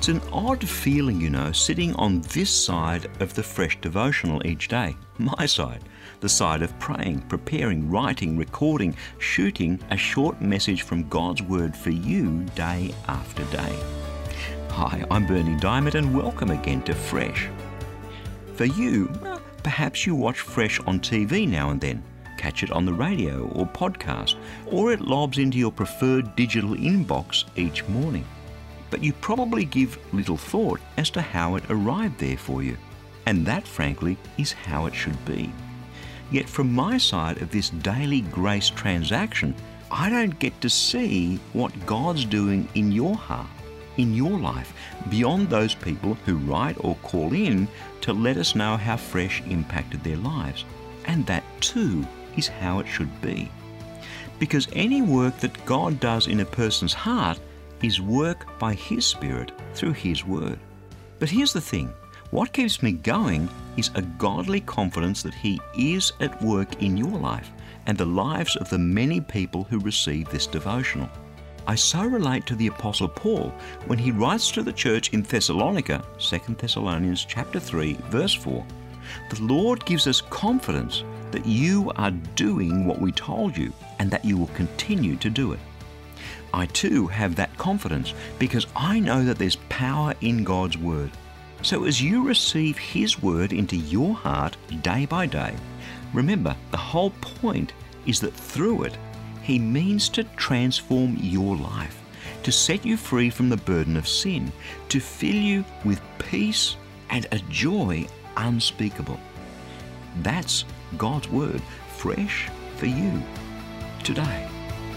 It's an odd feeling, sitting on this side of the Fresh devotional each day. My side. The side of praying, preparing, writing, recording, shooting a short message from God's Word for you day after day. Hi, I'm Berni Dymet and welcome again to Fresh. For you, perhaps you watch Fresh on TV now and then, catch it on the radio or podcast, or it lobs into your preferred digital inbox each morning. But you probably give little thought as to how it arrived there for you. And that, frankly, is how it should be. Yet from my side of this daily grace transaction, I don't get to see what God's doing in your heart, in your life, beyond those people who write or call in to let us know how Fresh impacted their lives. And that too is how it should be. Because any work that God does in a person's heart is work by His Spirit through His Word. But here's the thing. What keeps me going is a godly confidence that He is at work in your life and the lives of the many people who receive this devotional. I so relate to the Apostle Paul when he writes to the church in Thessalonica, 2 Thessalonians chapter 3, verse 4. The Lord gives us confidence that you are doing what we told you and that you will continue to do it. I too have that confidence because I know that there's power in God's Word. So as you receive His Word into your heart day by day, remember the whole point is that through it, He means to transform your life, to set you free from the burden of sin, to fill you with peace and a joy unspeakable. That's God's Word, fresh for you today.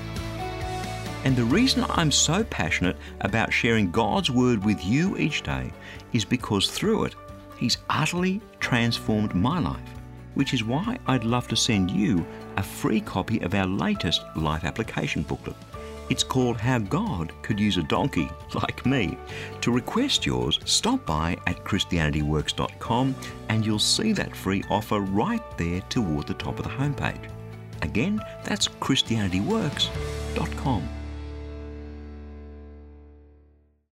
And the reason I'm so passionate about sharing God's Word with you each day is because through it, He's utterly transformed my life, which is why I'd love to send you a free copy of our latest life application booklet. It's called How God Could Use a Donkey Like Me. To request yours, stop by at christianityworks.com and you'll see that free offer right there toward the top of the homepage. Again, that's christianityworks.com.